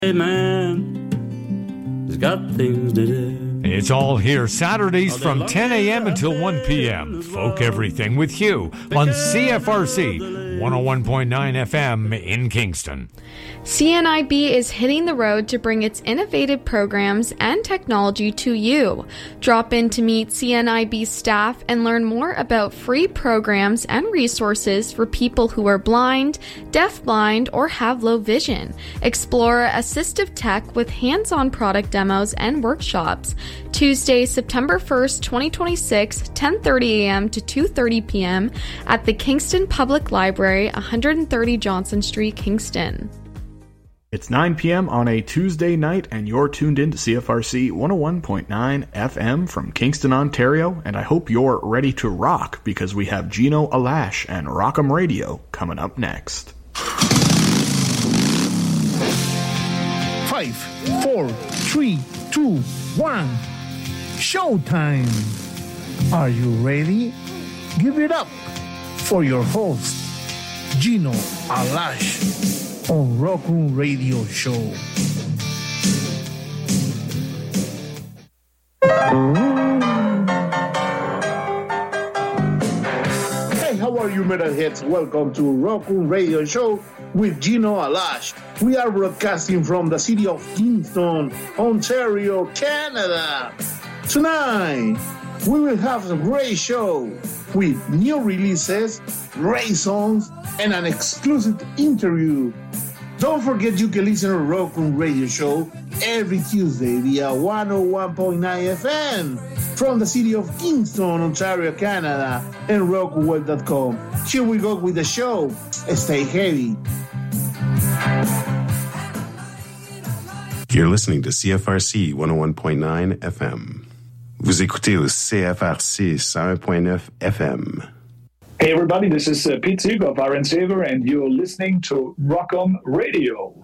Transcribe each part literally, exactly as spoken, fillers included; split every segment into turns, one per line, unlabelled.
Hey man, he's got things to do.
It's all here Saturdays from ten a.m. until one p.m. Folk Everything with Hugh on C F R C one oh one point nine F M in Kingston.
C N I B is hitting the road to bring its innovative programs and technology to you. Drop in to meet C N I B staff and learn more about free programs and resources for people who are blind, deafblind, or have low vision. Explore assistive tech with hands-on product demos and workshops. Tuesday, September first, twenty twenty-six, ten thirty a.m. to two thirty p.m. at the Kingston Public Library, one thirty Johnson Street, Kingston.
It's nine p.m. on a Tuesday night, and you're tuned in to C F R C one oh one point nine F M from Kingston, Ontario, and I hope you're ready to rock, because we have Gino Alash and Rock'em Radio coming up next.
Five, four, three, two, one. Showtime! Are you ready? Give it up for your host, Gino Alash, on Rock'em Radio Show.
Hey, how are you, metalheads? Welcome to Rock'em Radio Show with Gino Alash. We are broadcasting from the city of Kingston, Ontario, Canada. Tonight, we will have a great show with new releases, great songs, and an exclusive interview. Don't forget you can listen to Rock'em Radio Show every Tuesday via one oh one point nine F M from the city of Kingston, Ontario, Canada, and rock web dot com. Here we go with the show. Stay heavy.
You're listening to C F R C one oh one point nine F M. Vous écoutez au C F R C one oh one point nine F M.
Hey everybody, this is uh, Pete Sieg of Iron Saver, and you're listening to Rock'em Radio.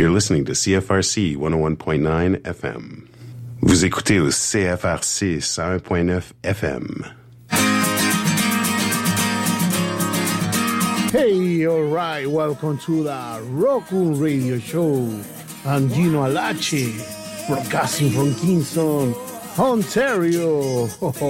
You're listening to C F R C one oh one point nine F M. Vous écoutez au C F R C one oh one point nine F M.
Hey, all right, welcome to the Roku Radio Show. I'm Gino Alache, broadcasting from Kingston, Ontario,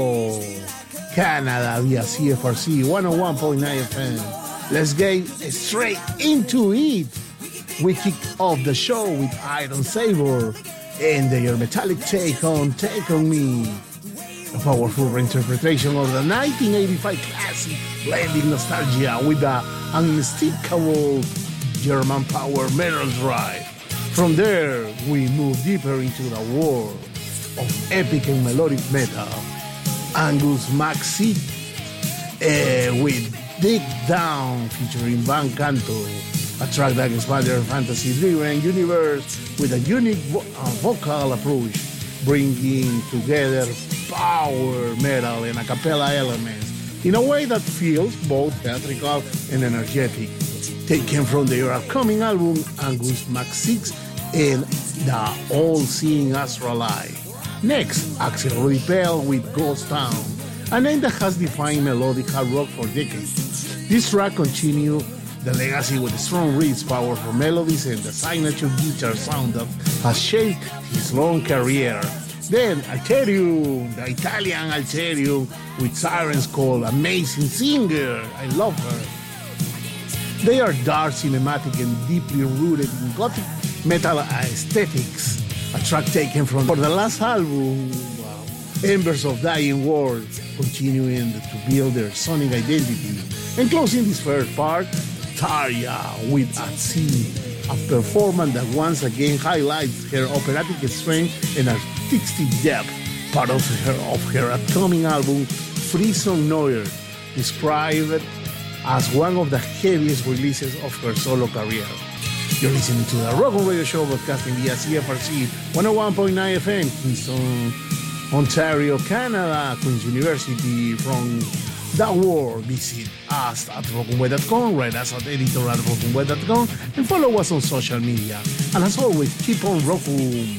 Canada, via C F R C one oh one point nine F M. Let's get straight into it. We kick off the show with Iron Saber and their metallic take on Take On Me. A powerful reinterpretation of the nineteen eighty-five classic, blending nostalgia with the unmistakable German power metal drive. From there, we move deeper into the world of epic and melodic metal. Angus McSix uh, with Dig Down featuring Van Canto, a track that expands their fantasy-driven universe with a unique vo- uh, vocal approach, bringing together power metal and a cappella elements in a way that feels both theatrical and energetic. Taken from their upcoming album, Angus McSix and the All-Seeing Astralife. Next, Axel Rudy Pell with Ghost Town, a name that has defined melodic hard rock for decades. This track continues the legacy with strong riffs, powerful melodies, and the signature guitar sound that has shaped his long career. Then Alterium, the Italian Alterium, with Siren's Call, amazing singer, I love her. They are dark, cinematic, and deeply rooted in gothic metal aesthetics. A track taken from for the last album, wow, Embers of Dying World, continuing to build their sonic identity. And closing this first part, Tarja with At Sea, a performance that once again highlights her operatic strength and artistic depth, part of her, of her upcoming album, Frison Neuer, described as one of the heaviest releases of her solo career. You're listening to the Rock on Radio Show, broadcasting via C F R C one oh one point nine F M, Kingston, Ontario, Canada, Queen's University. From the world, visit us at rock on web dot com, write us at editor at rock on web dot com, and follow us on social media. And as always, keep on rocking.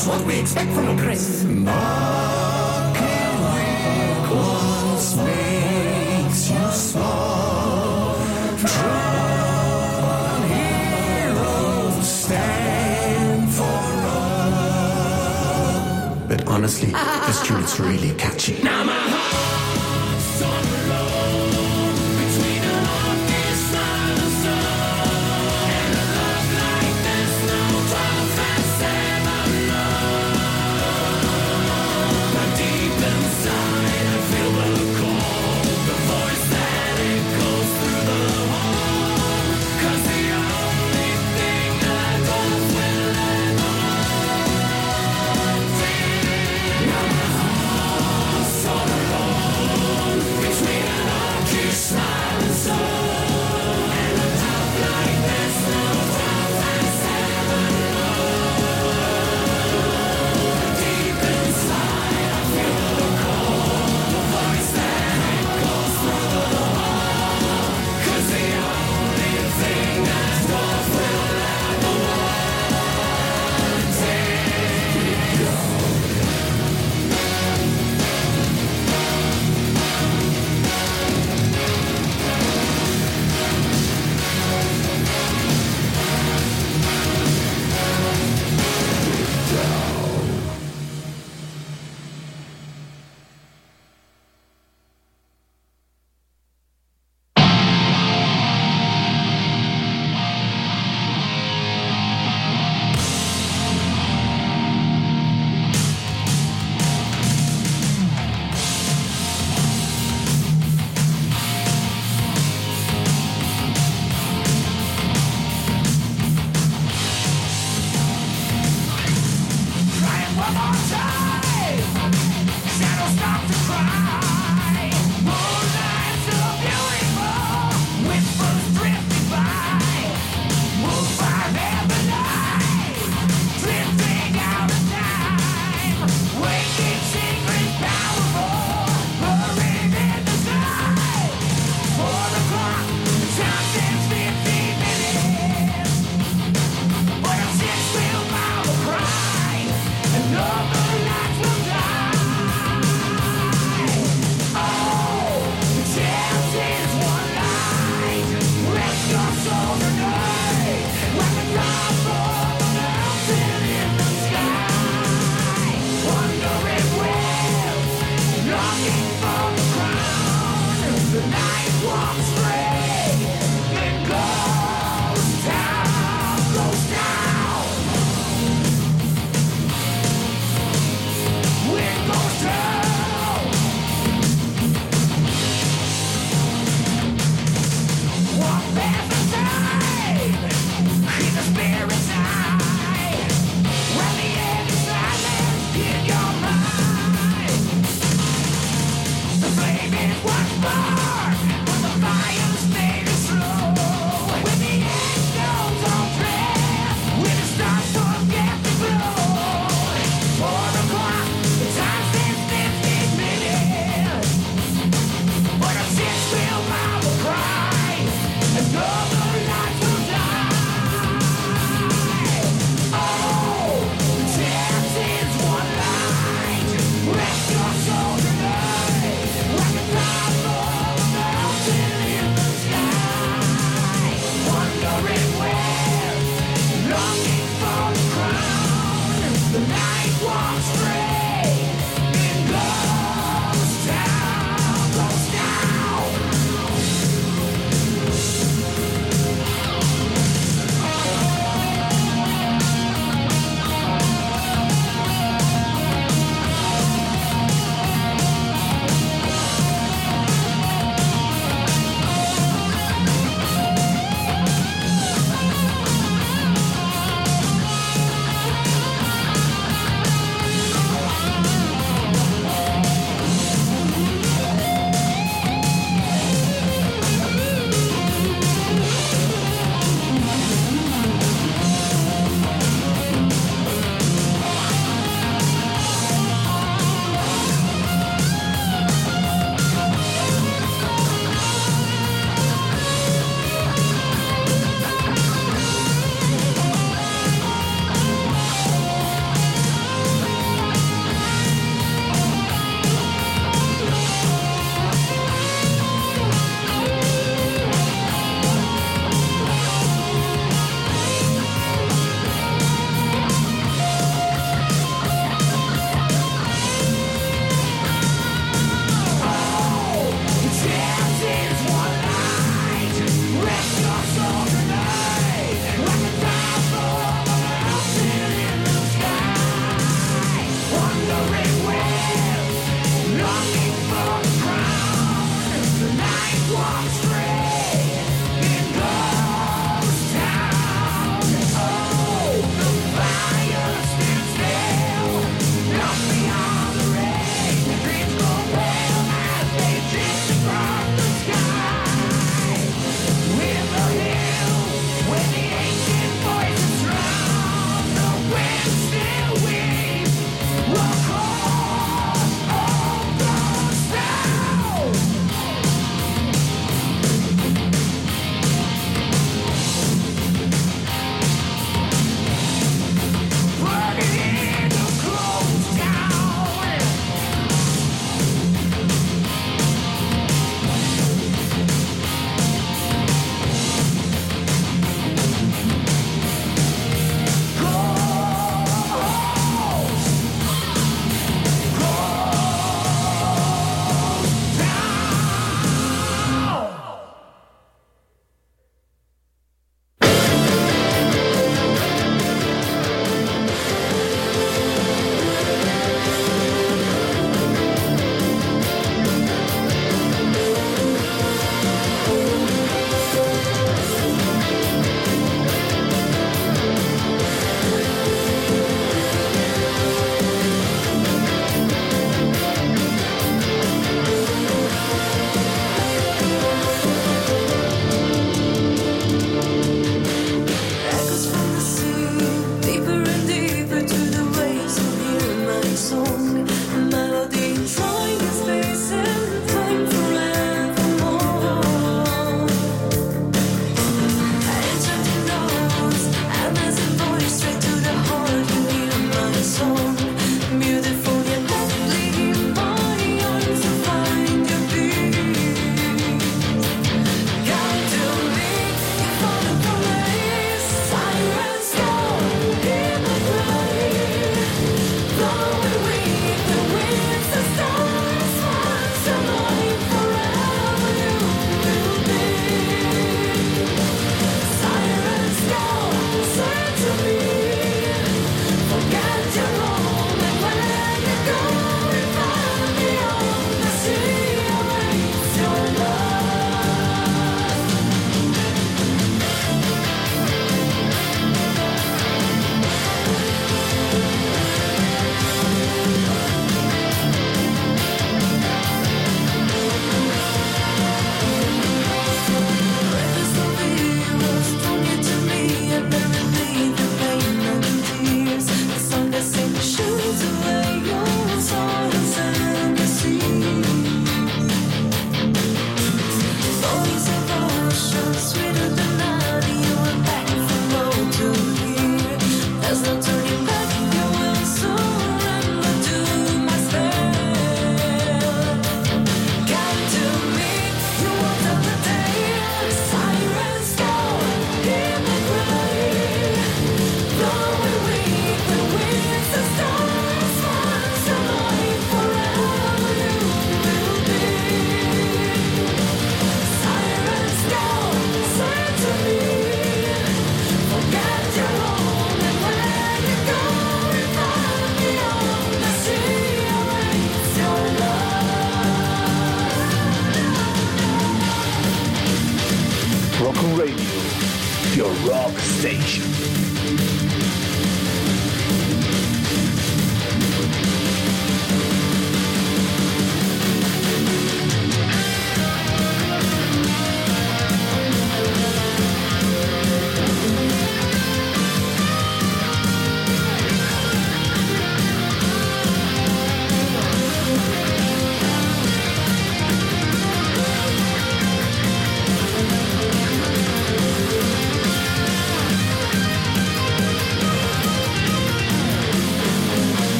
That's what we expect from a Chris. Mocking weak ones makes you small. True heroes stand for all. But honestly, this tune is really catchy. Now my heart's on the road between an orchestra and a song. And a love like this, no twelve and seven love. But deep inside, I feel the call, the voice that echoes through the hall. 'Cause the only thing that goes will ever now my heart's all alone between an orchestra and a song. And a love like this, no twelve and seven love. Deep inside, I feel the call, the voice that echoes through the hall. 'Cause the only thing that goes will ever take go. Crying one more time. Shadows stop to cry. Moonlight so beautiful. Whispers drifting by. Moved by heaven light. Drifting out of time. Waking secret powerful. Buried in the sky. Four o'clock. Time says fifteen minutes. But I'm still still by the cry. And all the lights will die. Oh, the chance is one light. Rest your soul tonight. Like a drop of a mountain in the sky. Wandering wills, longing for the crown. The night walks free. It goes down, goes down.
station.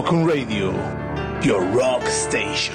Rock on Radio, your rock station.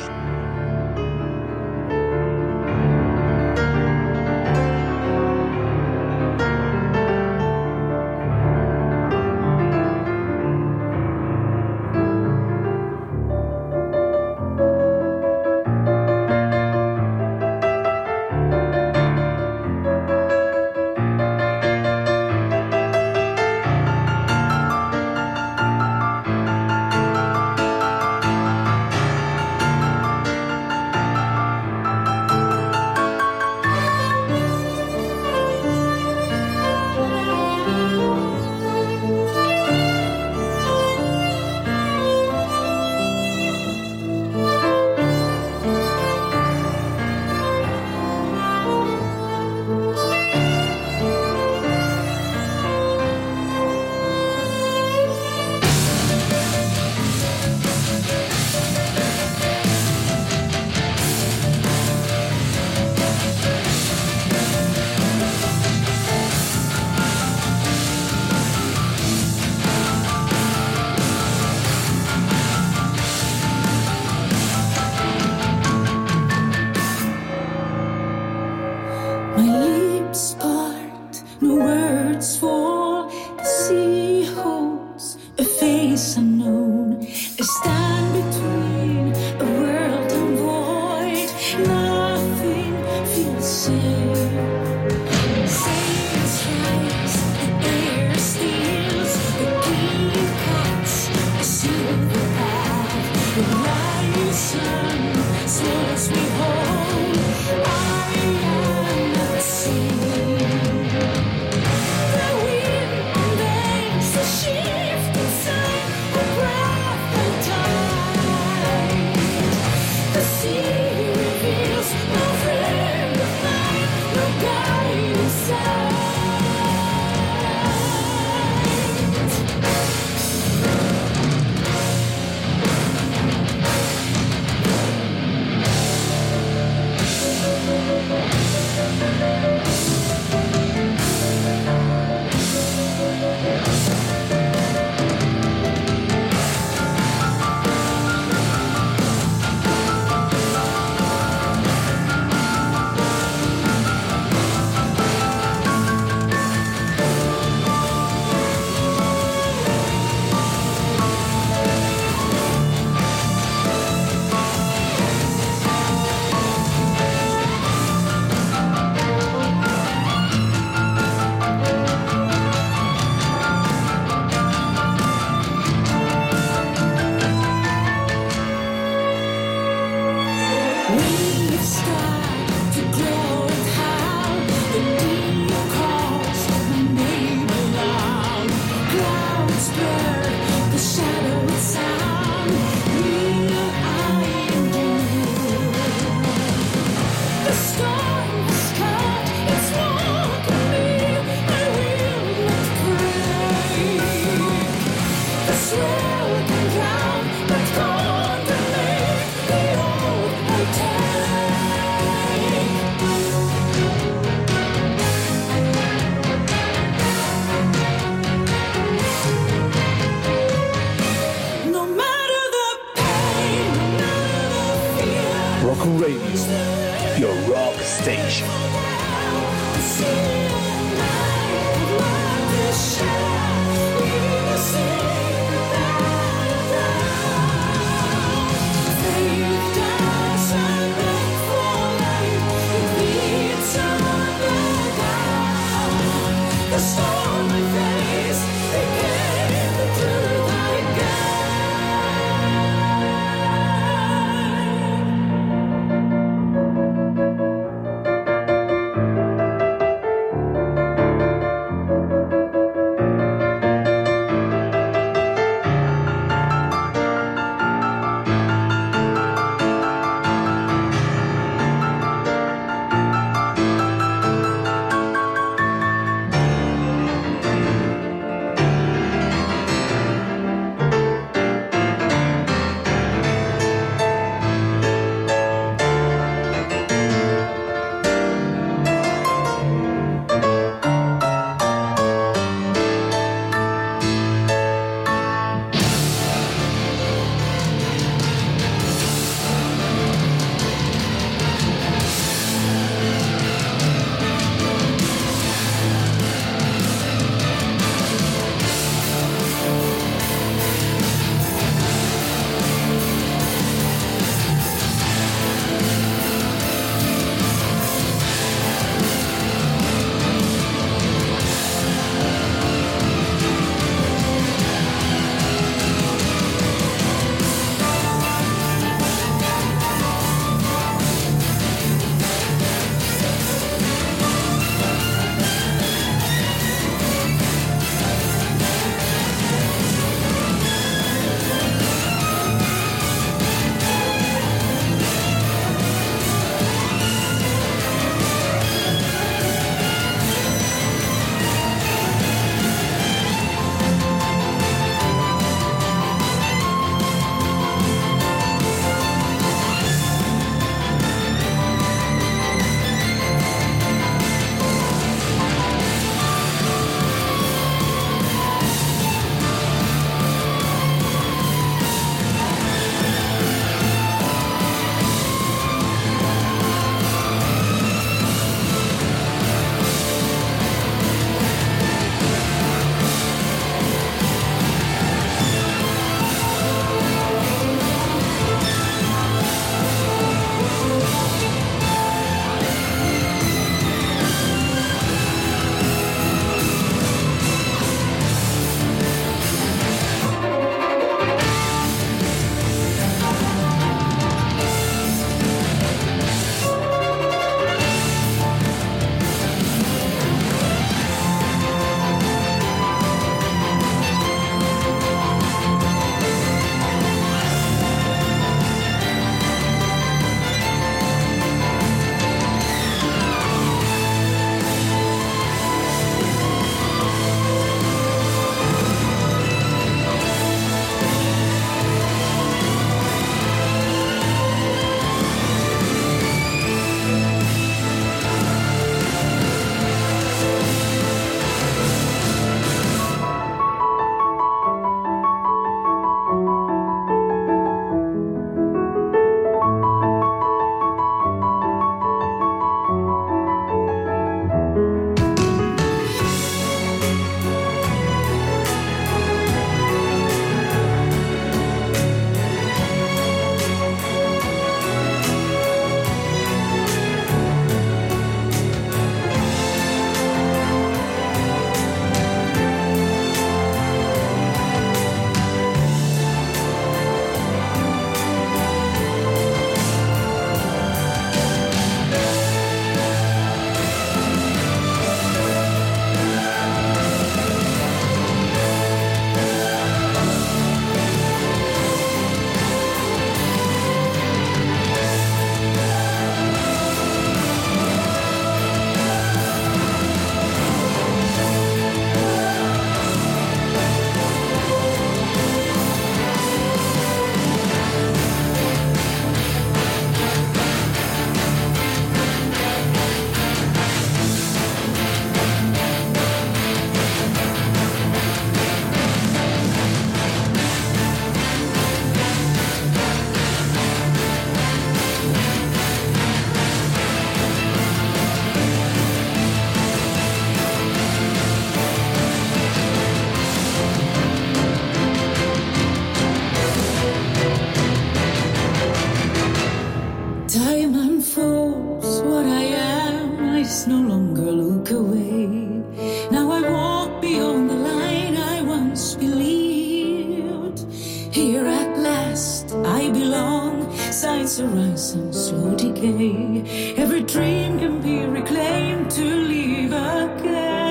Here at last I belong. Signs horizon, slow decay. Every dream can be reclaimed to live again.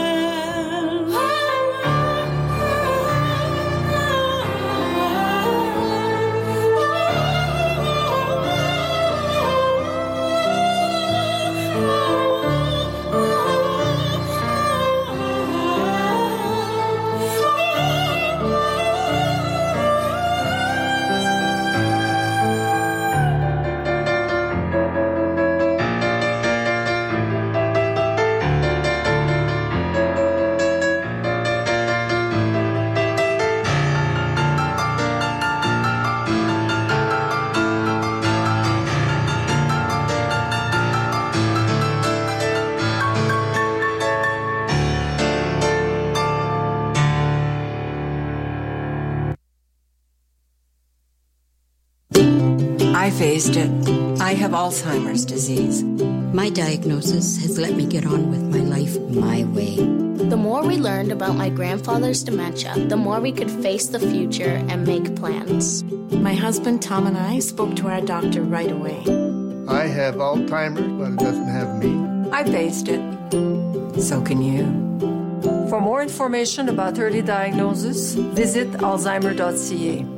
I faced it. I have Alzheimer's disease.
My diagnosis has let me get on with my life my way.
The more we learned about my grandfather's dementia, the more we could face the future and make plans.
My husband Tom and I spoke to our doctor right away.
I have Alzheimer's, but it doesn't have me.
I faced it. So can you. For more information about early diagnosis, visit alzheimer dot c a.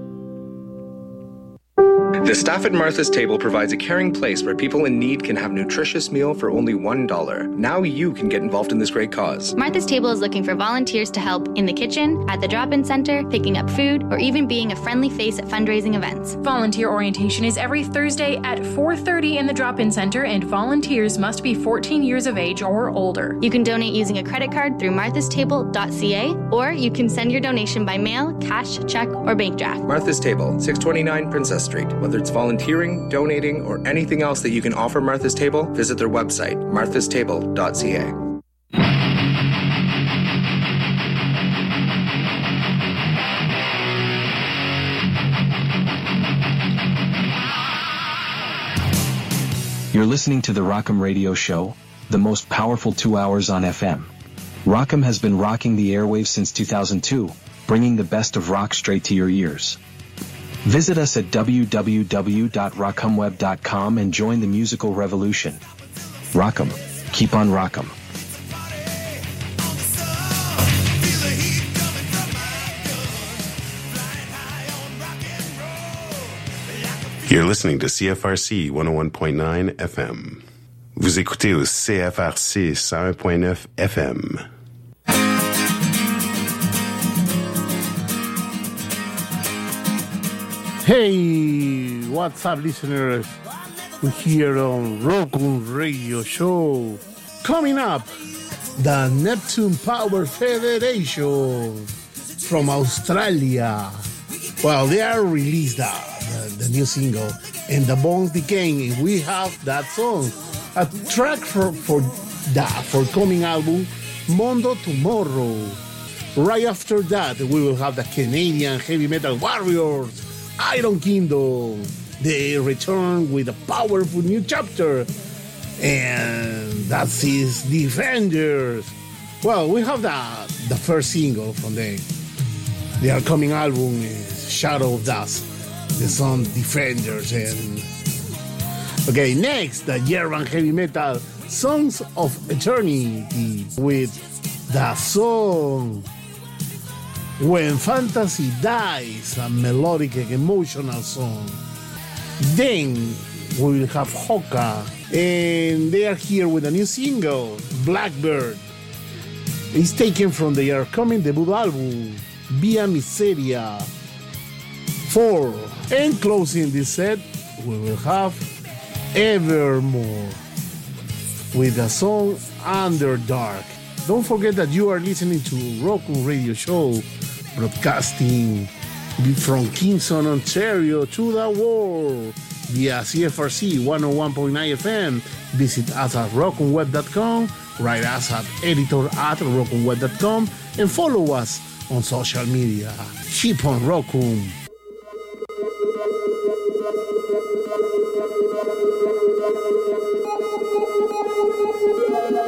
The staff at Martha's Table provides a caring place where people in need can have a nutritious meal for only one dollar. Now you can get involved in this great cause.
Martha's Table is looking for volunteers to help in the kitchen, at the drop-in center, picking up food, or even being a friendly face at fundraising events.
Volunteer orientation is every Thursday at four thirty in the drop-in center, and volunteers must be fourteen years of age or older.
You can donate using a credit card through marthas table dot c a, or you can send your donation by mail, cash, check, or bank draft.
Martha's Table, six twenty-nine Princess Street. Whether it's volunteering, donating, or anything else that you can offer Martha's Table, visit their website, marthas table dot c a.
You're listening to the Rock'em Radio Show, the most powerful two hours on F M. Rock'em has been rocking the airwaves since two thousand two, bringing the best of rock straight to your ears. Visit us at w w w dot rock'em web dot com and join the musical revolution. Rock'em. Keep on rock'em.
You're listening to C F R C one oh one point nine F M. Vous écoutez au C F R C one oh one point nine F M.
Hey, what's up, listeners? We're here on Rock'em Radio Show. Coming up, the Neptune Power Federation from Australia. Well, they are released the, the, the new single, and the Bones Decay, and we have that song, a track for for that forthcoming album, Mondo Tomorrow. Right after that, we will have the Canadian heavy metal warriors, Iron Kingdom. They return with a powerful new chapter, and that's his Defenders. Well, we have the the first single from them. Their coming album is Shadow of Dust. The song Defenders. And okay, next, the German heavy metal Songs of Eternity with the song When Fantasy Dies, a melodic and emotional song. Then we will have Hoka, and they are here with a new single, Blackbird. It's taken from their upcoming debut album, Via Miseria four. And closing this set, we will have Evermore with the song Underdark. Don't forget that you are listening to Rock'em Radio Show, broadcasting from Kingston, Ontario to the world via C F R C one oh one point nine F M. Visit us at rock'em web dot com, write us at editor at rock'em web dot com, and follow us on social media. Keep on Rock'em.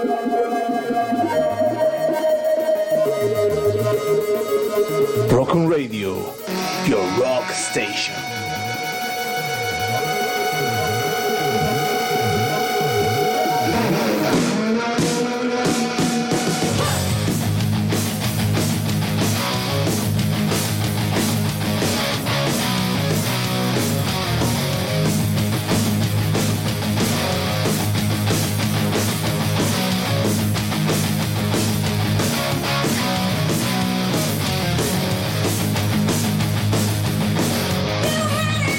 Rock'em Radio, your rock station.
You had it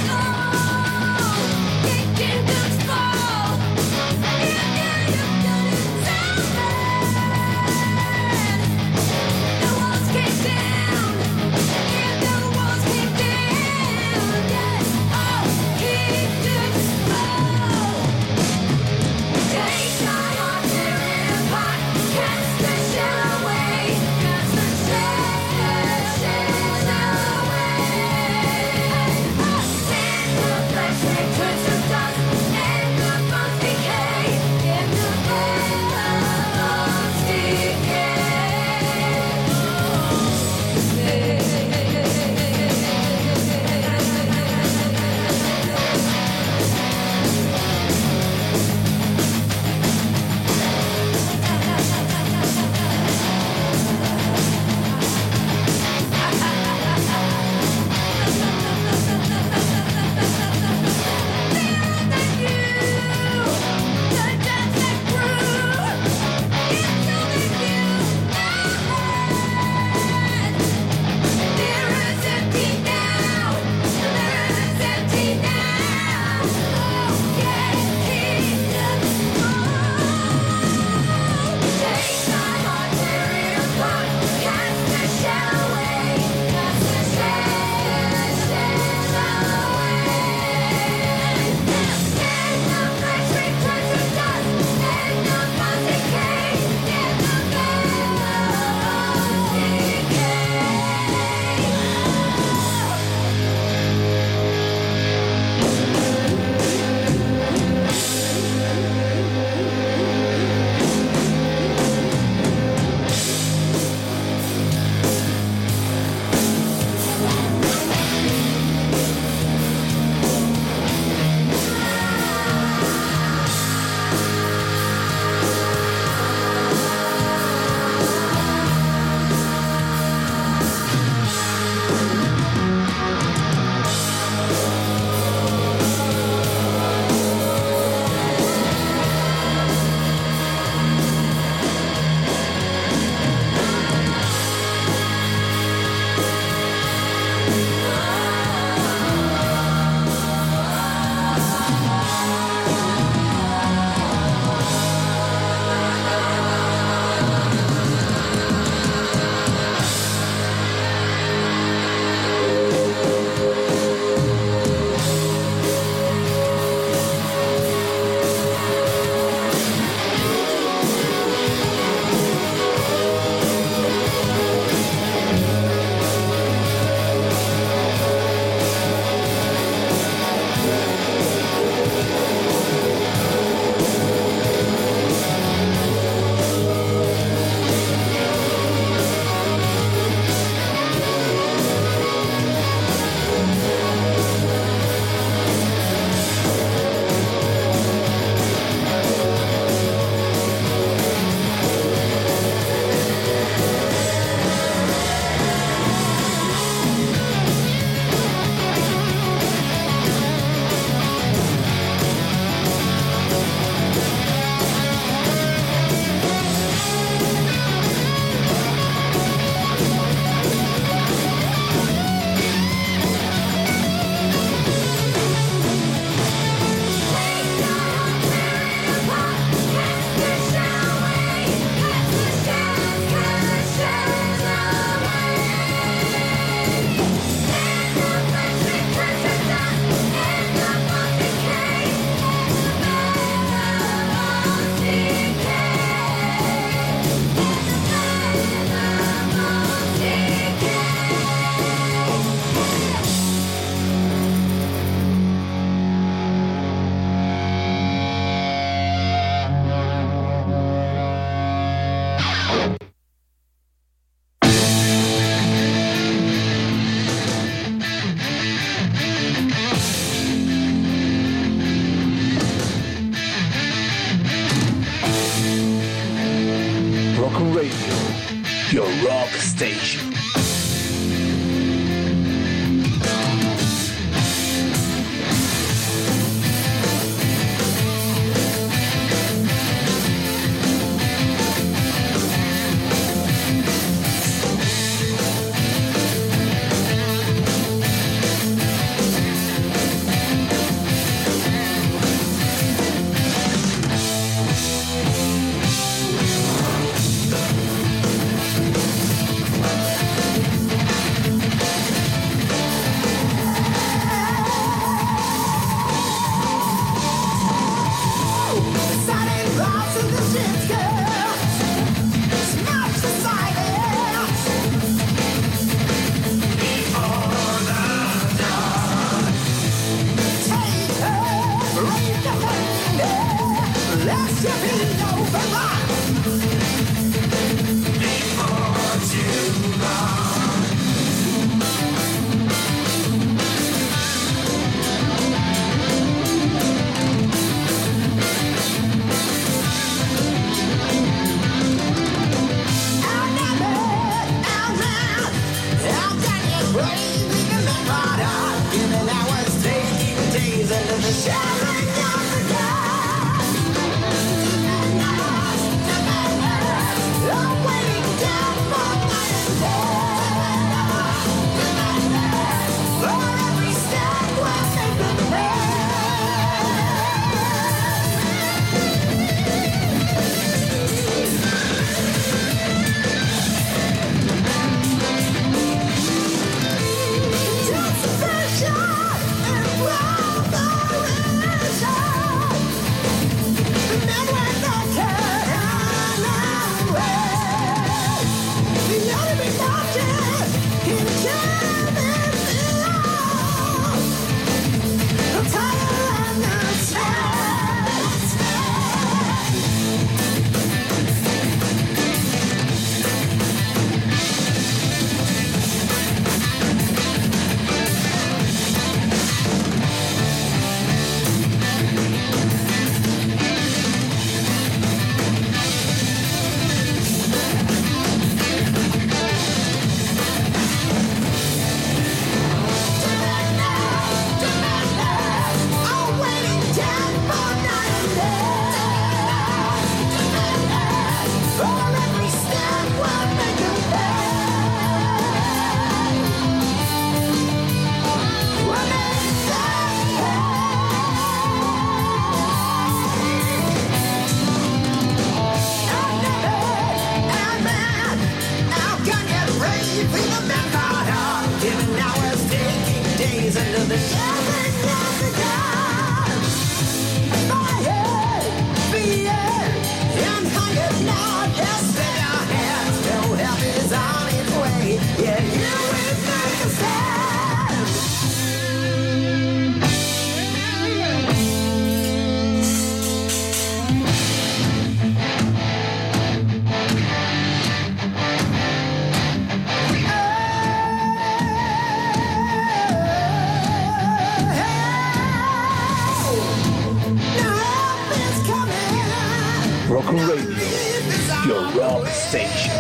Station.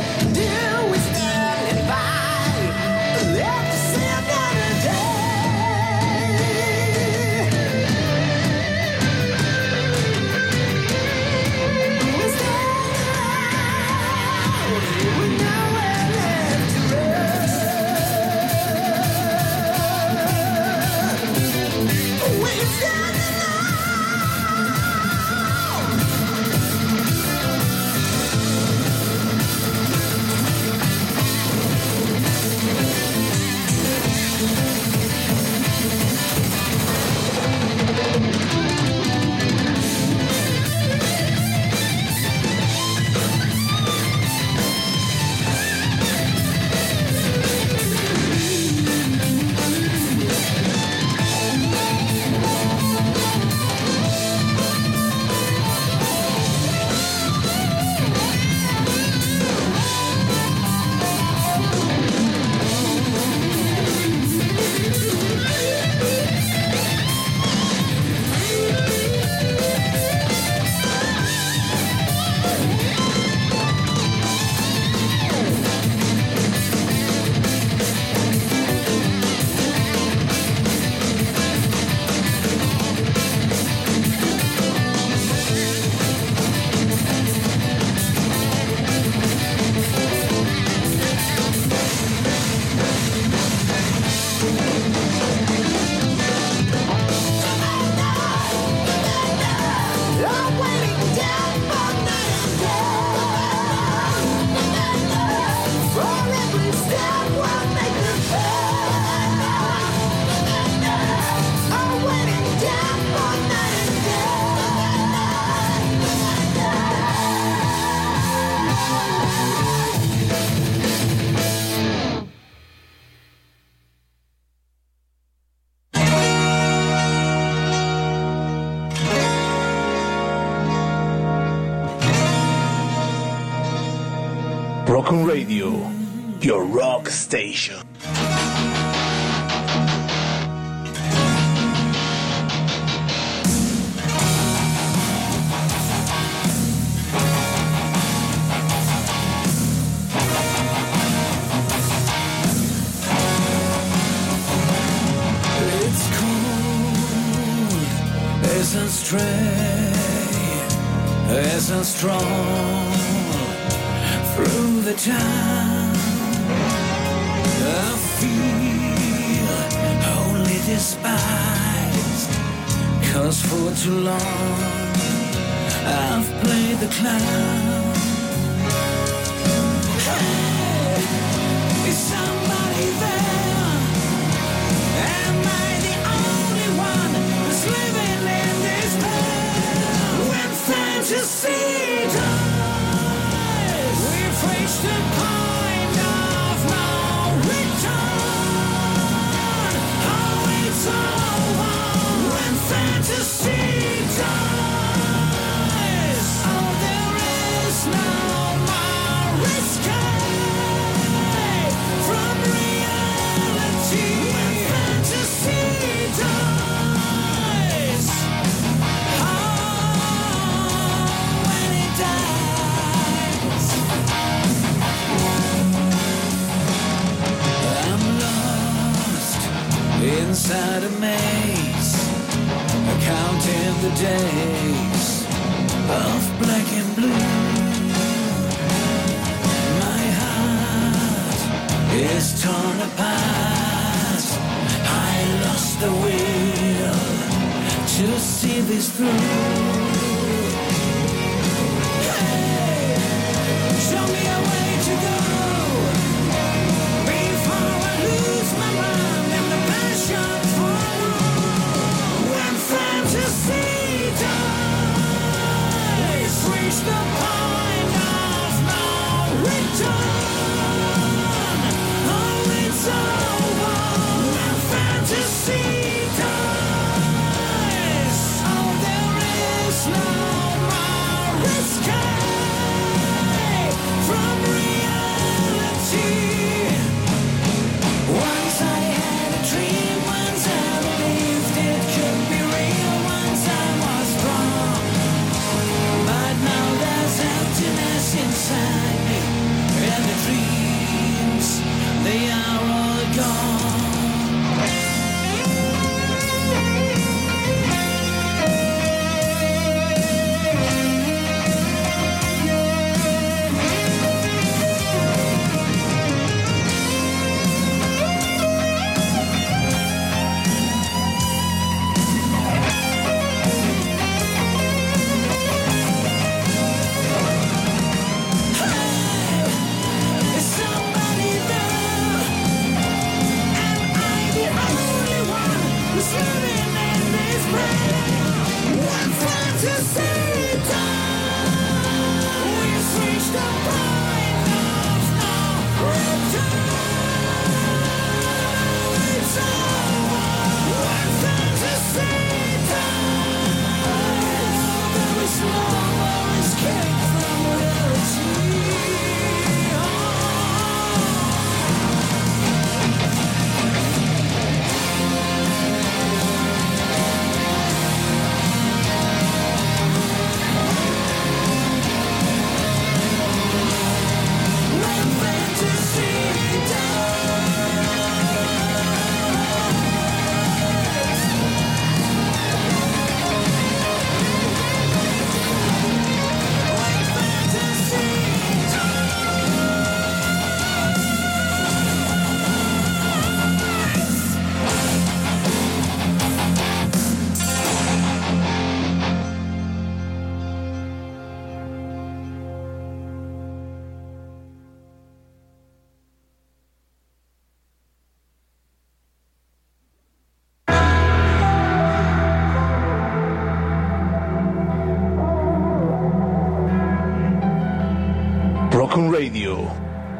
Rock'n Radio, your rock station.
It's cold, isn't stray, isn't strong. Through the town, I feel wholly despised, 'cause for too long I've played the clown. Hey, is somebody there? Am I the only one who's living in despair? When fantasy dies, reached the point of no return. Oh, it's over when fantasy dies. Oh, there is no more escape from reality when fantasy dies. Oh, when it dies. Inside a maze, counting the days of black and blue. My heart is torn apart. I lost the will to see this through. Hey, show me a way to go before I lose my mind and the passion for more. When fantasy dies, reach the point of no return. Oh, it's over when fantasy dies. Oh, there is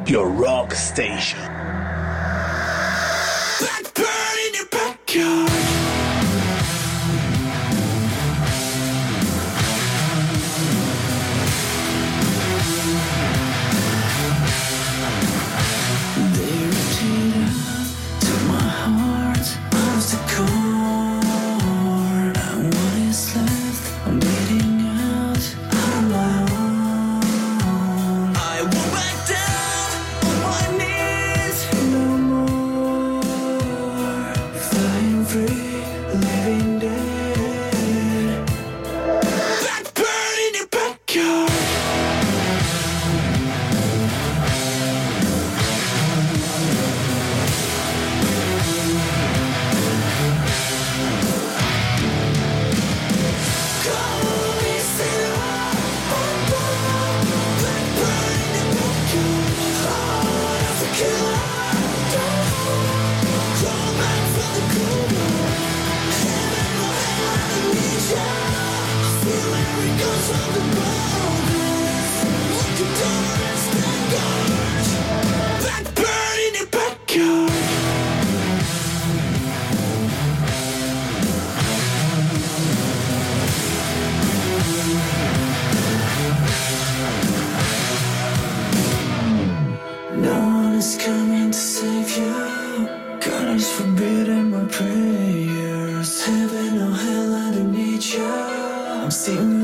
your rock station.
Blackbird in your backyard. They rotate up to my heart, arms to core, and what is left, I'm bleeding out, out of my own. I won't back down on my knees no more, flying free, living dead. Blackbird in your backyard. Blackbird in your backyard. No one is coming to save you. God has forbidden my prayers. Heaven or hell, I don't need you. I'm seeing